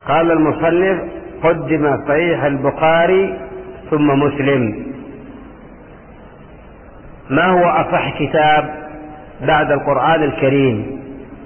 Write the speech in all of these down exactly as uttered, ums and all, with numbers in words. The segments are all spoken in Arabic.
قال المصنف: قدم صحيح البخاري ثم مسلم. ما هو أصح كتاب بعد القرآن الكريم؟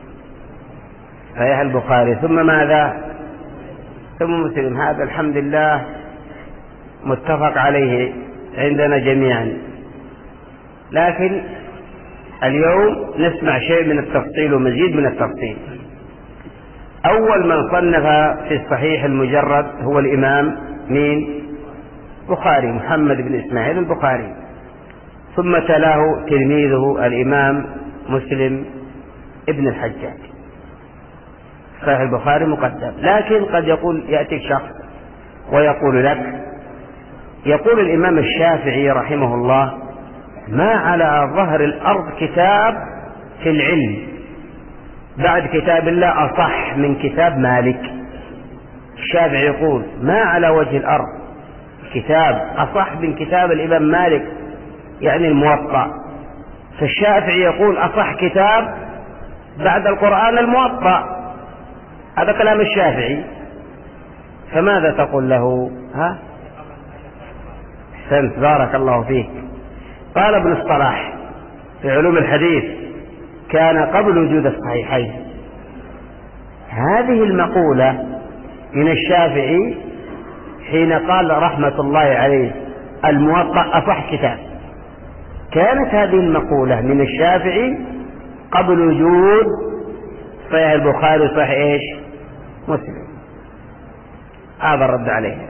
صحيح البخاري ثم ماذا؟ ثم مسلم. هذا الحمد لله متفق عليه عندنا جميعا، لكن اليوم نسمع شيء من التفصيل ومزيد من التفصيل. أول من صنف في الصحيح المجرد هو الإمام مين؟ بخاري، محمد بن إسماعيل البخاري، ثم تلاه تلميذه الإمام مسلم ابن الحجاج. صحيح البخاري مقدم. لكن قد يقول يأتي شخص ويقول لك، يقول الإمام الشافعي رحمه الله: ما على ظهر الأرض كتاب في العلم بعد كتاب الله أصح من كتاب مالك. الشافعي يقول: ما على وجه الأرض كتاب أصح من كتاب الإمام مالك، يعني الموطأ. فالشافعي يقول: أصح كتاب بعد القرآن الموطأ. هذا كلام الشافعي، فماذا تقول له؟ ها؟ أحسنت، بارك الله فيك. قال ابن الصلاح في علوم الحديث: كان قبل وجود الصحيحين. هذه المقولة من الشافعي حين قال رحمة الله عليه: الموطأ أصح كتاب. كانت هذه المقولة من الشافعي قبل وجود صحيح البخاري وصحيح ايش؟ مسلم. هذا الرد عليه.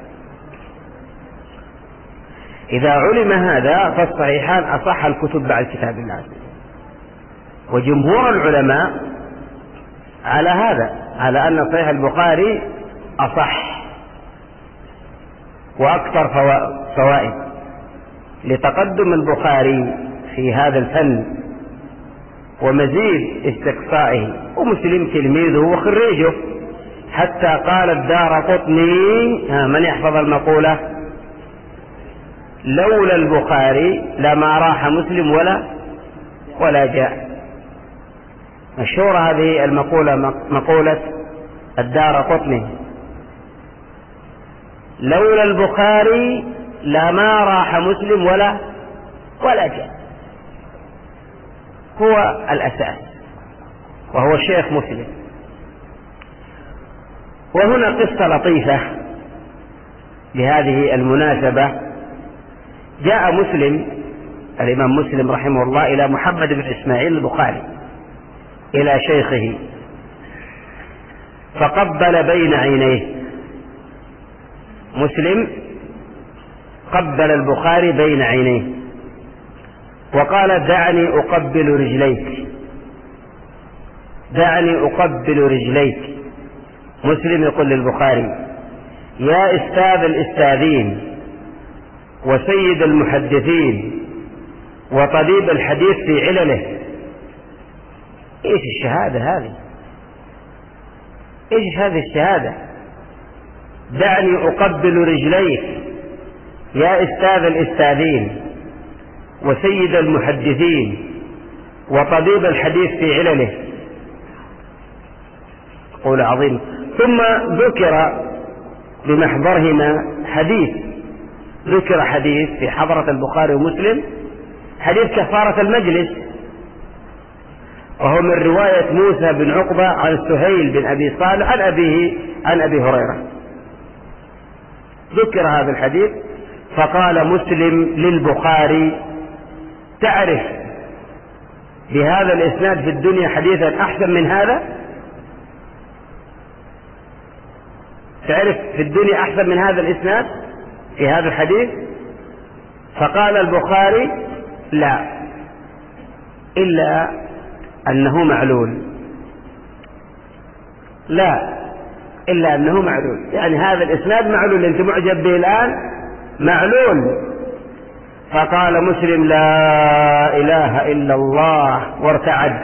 إذا علم هذا فالصحيحان أصح الكتب بعد كتاب الله، وجمهور العلماء على هذا، على أن صحيح البخاري أصح وأكثر فوائد لتقدم البخاري في هذا الفن ومزيد استقصائه، ومسلم تلميذه وخريجه. حتى قال الدارقطني، من يحفظ المقولة: لولا البخاري لما راح مسلم ولا ولا جاء. مشهورة هذه المقولة، مقولة الدارقطني: لولا البخاري لما راح مسلم ولا ولا جاء. هو الأساس، وهو الشيخ مسلم. وهنا قصة لطيفة بهذه المناسبة. جاء مسلم، الإمام مسلم رحمه الله، إلى محمد بن إسماعيل البخاري، إلى شيخه، فقبل بين عينيه. مسلم قبل البخاري بين عينيه وقال: دعني أقبل رجليك، دعني أقبل رجليك. مسلم يقول للبخاري: يا أستاذ الأستاذين وسيد المحدثين وطبيب الحديث في علله. ايش الشهادة هذه؟ ايش هذه الشهادة؟ دعني أقبل رجليك يا أستاذ الأستاذين وسيد المحدثين وطبيب الحديث في علله. قول عظيم. ثم ذكر بمحضرهما حديث، ذكر حديث في حضرة البخاري ومسلم، حديث كفارة المجلس، وهو من رواية موسى بن عقبة عن سهيل بن أبي صالح عن أبيه عن أبي هريرة. ذكر هذا الحديث، فقال مسلم للبخاري: تعرف بهذا الإسناد في الدنيا حديثا أحسن من هذا؟ تعرف في الدنيا أحسن من هذا الإسناد في هذا الحديث؟ فقال البخاري: لا، إلا أنه معلول. لا إلا أنه معلول، يعني هذا الإسناد معلول، أنت معجب به الآن معلول. فقال مسلم: لا إله إلا الله، وارتعد.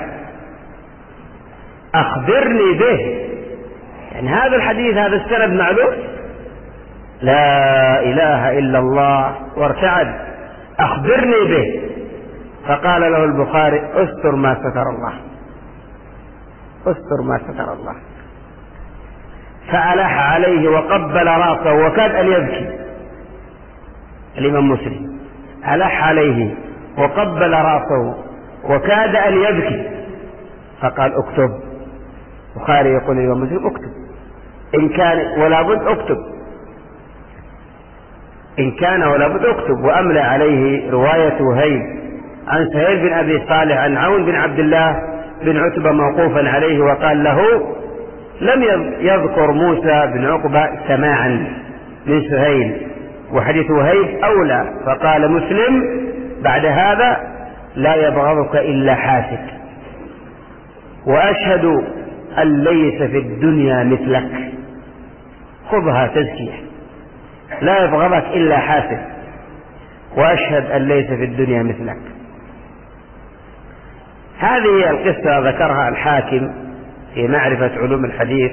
أخبرني به، يعني هذا الحديث هذا السند معلول. لا إله إلا الله، وارتعد. أخبرني به. فقال له البخاري: استر ما ستر الله، استر ما ستر الله. فألح عليه وقبل راسه وكاد أن يبكي. الإمام مسلم ألح عليه وقبل راسه وكاد أن يبكي، فقال اكتب. البخاري يقول الإمام مسلم اكتب إن كان ولا بد اكتب، إن كان ولا بد اكتب. وأملى عليه رواية وهيب عن سهيل بن أبي صالح عن عون بن عبد الله بن عتبة موقوفا عليه، وقال له لم يذكر موسى بن عقبة سماعا من سهيل، وحديث وهيب أولى. فقال مسلم بعد هذا لا يبغضك إلا حاسد، وأشهد أن ليس في الدنيا مثلك. خذها تزكية، لا يبغضك إلا حاسد، وأشهد أن ليس في الدنيا مثلك. هذه القصة ذكرها الحاكم في معرفة علوم الحديث،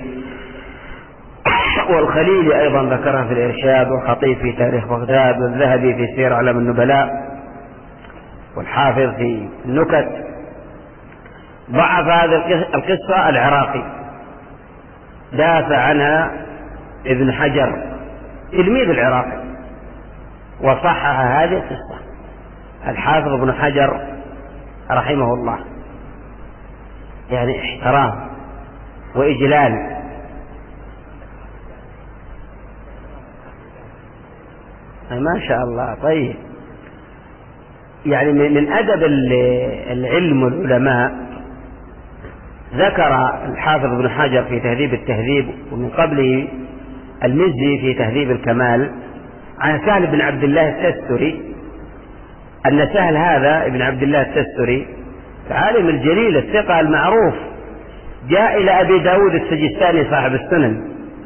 والخليلي أيضا ذكرها في الإرشاد، والخطيب في تاريخ بغداد، والذهبي في سير أعلام النبلاء، والحافظ في النكت. ضعف هذه القصة العراقي، دافع عنها ابن حجر تلميذ العراقي، وصحح هذه القصة الحافظ ابن حجر رحمه الله. يعني احترام وإجلال. ما شاء الله. طيب، يعني من أدب العلم والعلماء ذكر الحافظ ابن حجر في تهذيب التهذيب، ومن قبله المزي في تهذيب الكمال، عن سهل بن عبد الله التستري، أن سهل هذا ابن عبد الله التستري العالم الجليل الثقة المعروف جاء إلى أبي داود السجستاني صاحب السنن،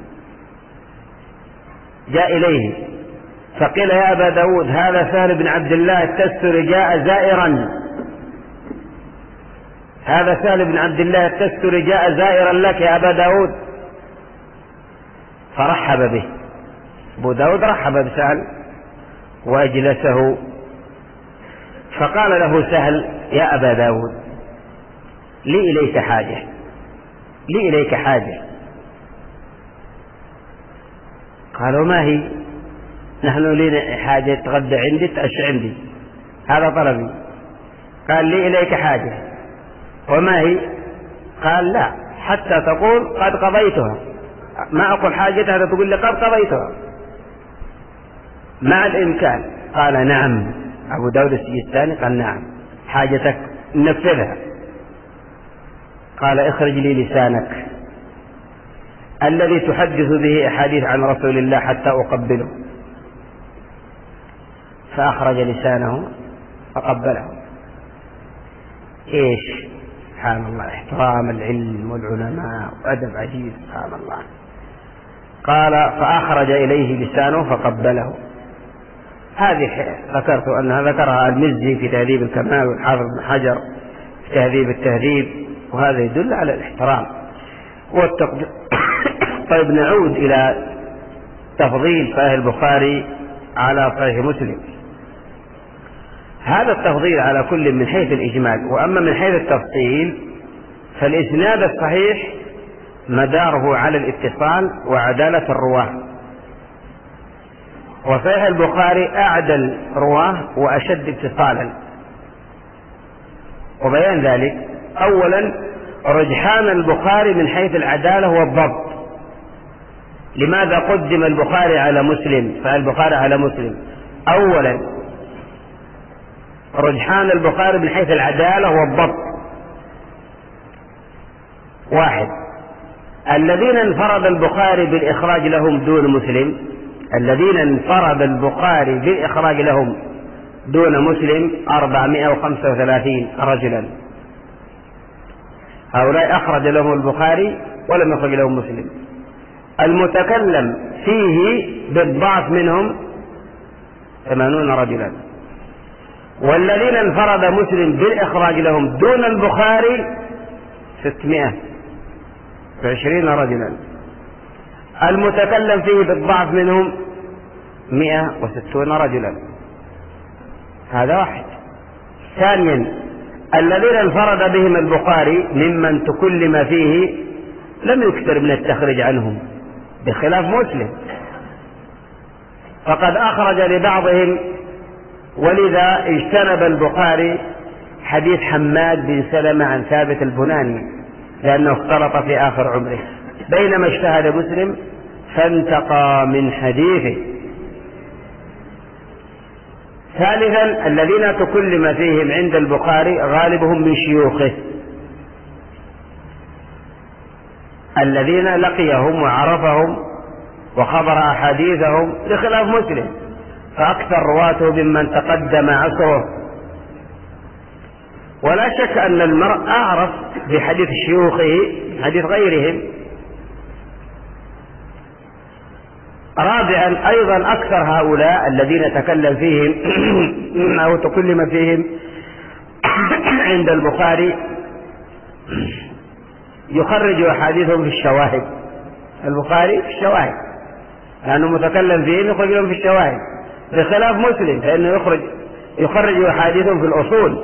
جاء إليه فقيل يا أبا داود هذا سهل بن عبد الله التستري جاء زائرا، هذا سهل بن عبد الله التستري جاء زائرا لك يا أبا داود. فرحب به أبو داود، رحب بسهل وأجلسه، فقال له سهل يا أبا داود لي إليك حاجة، لي إليك حاجة. قالوا ما هي؟ نحن لنا حاجة تغدى عندي تعش عندي، هذا طلبي. قال لي إليك حاجة. وما هي؟ قال لا حتى تقول قد قضيتها، ما أقول حاجتها حتى تقول لي قد قضيتها مع الإمكان. قال نعم. أبو داود السجستاني قال نعم حاجتك نفذها. قال اخرج لي لسانك الذي تحدث به أحاديث عن رسول الله حتى أقبله. فأخرج لسانه فقبله. إيش سبحان الله، احترام العلم والعلماء وأدب عجيب سبحان الله. قال فأخرج إليه لسانه فقبله. هذه ذكرت أنها ذكرها المزي في تهذيب الكمال، والحافظ بن حجر في تهذيب التهذيب، وهذا يدل على الاحترام والتقدير. طيب نعود إلى تفضيل صحيح البخاري على صحيح مسلم. هذا التفضيل على كل من حيث الإجمال، وأما من حيث التفصيل فالإسناد الصحيح مداره على الاتصال وعدالة الرواه، وصحيح البخاري أعدل رواه وأشد اتصالا. وبيان ذلك أولا رجحان البخاري من حيث العدالة والضبط. لماذا قدم البخاري على مسلم؟ فالبخاري على مسلم أولا رجحان البخاري من حيث العدالة والضبط. واحد، الذين انفرد البخاري بالإخراج لهم دون مسلم، الذين انفرد البخاري بالإخراج لهم دون مسلم أربعمائة وخمسة وثلاثين رجلا. هؤلاء أخرج لهم البخاري ولم يخرج لهم مسلم. المتكلم فيه بالضعف منهم ثمانون رجلا. والذين انفرد مسلم بالإخراج لهم دون البخاري ستمائة وعشرين رجلا. المتكلم فيه بالضعف منهم مئة وستون رجلا. هذا واحد. ثانيا الذين انفرد بهم البخاري ممن تكلم فيه لم يكثر من التخرج عنهم، بخلاف مسلم، فقد أخرج لبعضهم، ولذا اجتنب البخاري حديث حماد بن سلمة عن ثابت البناني لأنه اختلط في آخر عمره، بينما اجتهد مسلم فانتقى من حديثه. ثالثا الذين تكلم فيهم عند البخاري غالبهم من شيوخه الذين لقيهم وعرفهم وخبر أحاديثهم، بخلاف مسلم فأكثر رواته ممن تقدم عصره. ولا شك أن المرء أعرف بحديث شيوخه حديث غيرهم. رابعا أيضا أكثر هؤلاء الذين تكلم فيهم أو تكلم فيهم عند البخاري يخرج أحاديثهم في الشواهد. البخاري في الشواهد لأنه متكلم فيهم يخرج لهم في الشواهد، بخلاف مسلم فإنه يخرج يخرج أحاديثهم في الأصول.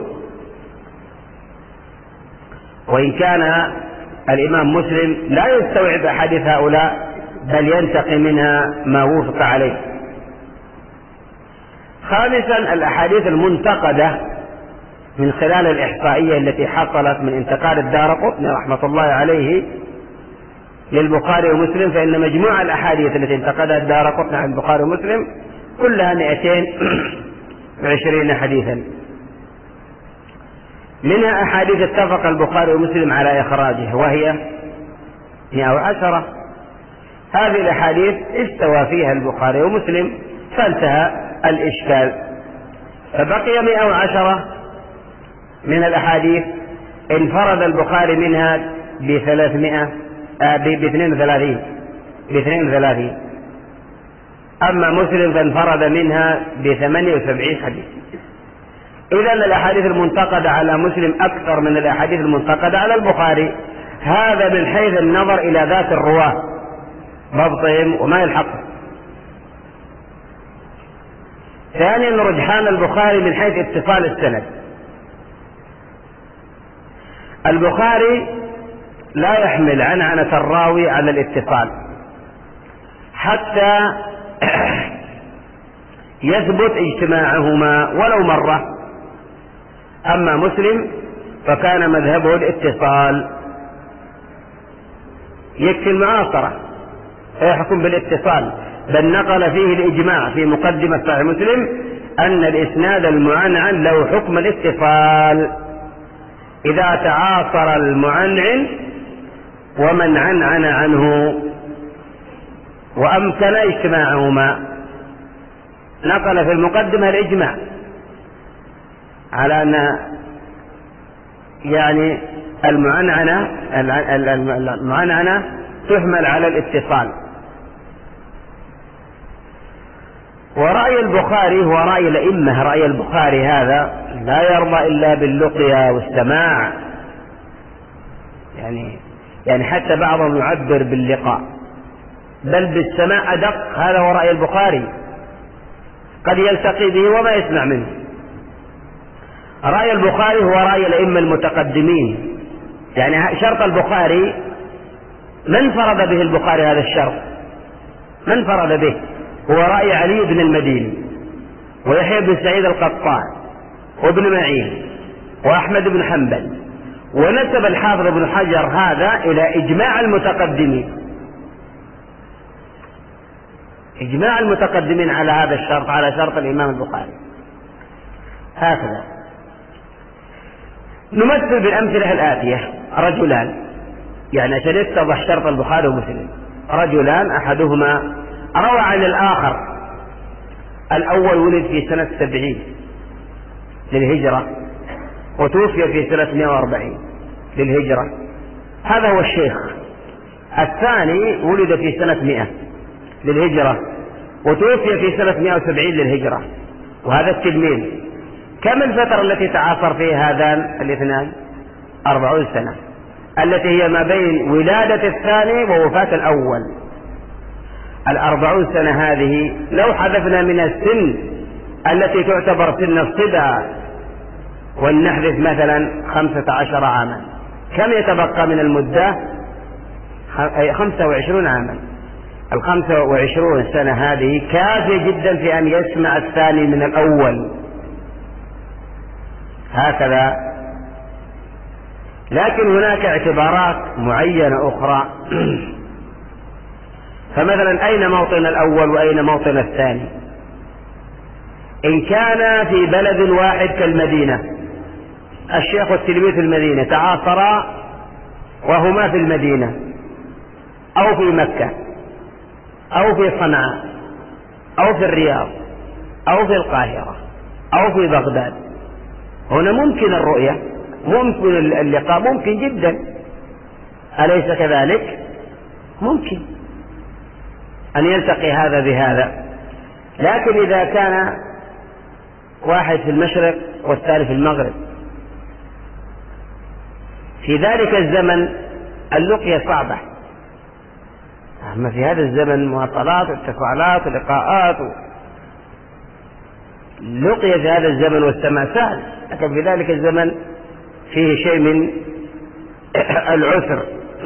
وإن كان الإمام مسلم لا يستوعب أحاديث هؤلاء بل ينتقي منها ما وفق عليه. خامسا الأحاديث المنتقدة من خلال الإحصائية التي حصلت من انتقاد الدارقطني رحمة الله عليه للبخاري ومسلم، فإن مجموع الأحاديث التي انتقدها الدارقطني عن البخاري ومسلم كلها مئتين وعشرين حديثا، منها أحاديث اتفق البخاري ومسلم على إخراجها وهي مئة وعشرة. هذه الأحاديث استوى فيها البخاري ومسلم فانتهى الإشكال، فبقي مئة وعشرة من الأحاديث انفرد البخاري منها بثلاثمائة باثنين وثلاثين باثنين وثلاثين، أما مسلم فانفرد منها بثمانية وسبعين حديث. إذن الأحاديث المنتقدة على مسلم أكثر من الأحاديث المنتقدة على البخاري، هذا من حيث النظر إلى ذات الرواة ضبطهم وما يلحقهم. ثانيا رجحان البخاري من حيث اتصال السند. البخاري لا يحمل عنعنة الراوي على الاتصال حتى يثبت اجتماعهما ولو مرة، أما مسلم فكان مذهبه الاتصال، يكفي المعاصرة فيحكم بالاتصال، بل نقل فيه الإجماع في مقدمة صحيح مسلم أن الإسناد المعنعن له حكم الاتصال إذا تعاصر المعنعن ومن عنعن عنه وأمكن اجتماعهما. نقل في المقدمة الإجماع على أن يعني المعنعنة المعنعنة تحمل على الاتصال. ورأي البخاري هو رأي الأئمة، رأي البخاري هذا لا يرضى إلا باللقيا والسماع، يعني يعني حتى بعضهم يعبر باللقاء بل بالسماع أدق، هذا هو رأي البخاري، قد يلتقي به وما يسمع منه. رأي البخاري هو رأي الأئمة المتقدمين، يعني شرط البخاري من فرض به البخاري هذا الشرط؟ من فرض به؟ هو رأي علي بن المديني ويحيى بن سعيد القطان وابن معين وأحمد بن حنبل، ونسب الحافظ بن حجر هذا إلى إجماع المتقدمين، إجماع المتقدمين على هذا الشرط، على شرط الإمام البخاري. هكذا نمثل بالأمثلة الآتية: رجلان، يعني عشان يتضح شرط البخاري ومسلم، رجلان أحدهما روى عن الآخر، الأول ولد في سنة سبعين للهجرة وتوفي في سنة مئة وأربعين للهجرة، هذا هو الشيخ. الثاني ولد في سنة مئة للهجرة وتوفي في سنة مئة وسبعين للهجرة، وهذا التلميذ. كم الفترة التي تعاصر فيها هذان الاثنان؟ أربعون سنة، التي هي ما بين ولادة الثاني ووفاة الأول. الأربعون سنة هذه لو حذفنا من السن التي تعتبر سن الصبا ولنحذف مثلا خمسة عشر عاما، كم يتبقى من المدة؟ خمسة وعشرون عاما. الخمسة وعشرون سنة هذه كافية جدا في أن يسمع الثاني من الأول هكذا. لكن هناك اعتبارات معينة أخرى فمثلا أين موطن الأول وأين موطن الثاني؟ إن كان في بلد واحد كالمدينة، الشيخ والتلميذ في المدينة تعاصرا وهما في المدينة أو في مكة أو في صنعاء أو في الرياض أو في القاهرة أو في بغداد، هنا ممكن الرؤية، ممكن اللقاء، ممكن جدا، أليس كذلك؟ ممكن أن يلتقي هذا بهذا. لكن إذا كان واحد في المشرق والثاني في المغرب في ذلك الزمن اللقية صعبة، أما في هذا الزمن مواصلات واتصالات ولقاءات و... لقية في هذا الزمن والسماء سهل، لكن في ذلك الزمن فيه شيء من العسر.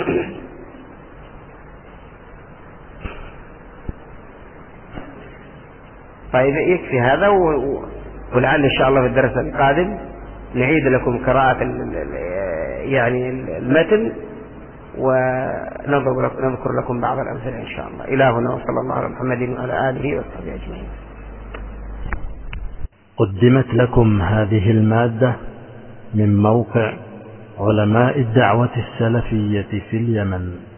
طيب يكفي هذا و... ولعل إن شاء الله في الدرس القادم نعيد لكم قراءة يعني المتن ونذكر لكم بعض الأمثلة إن شاء الله. إلهنا وصلى الله على محمد وعلى آله وصحبه أجمعين. قدمت لكم هذه المادة من موقع علماء الدعوة السلفية في اليمن.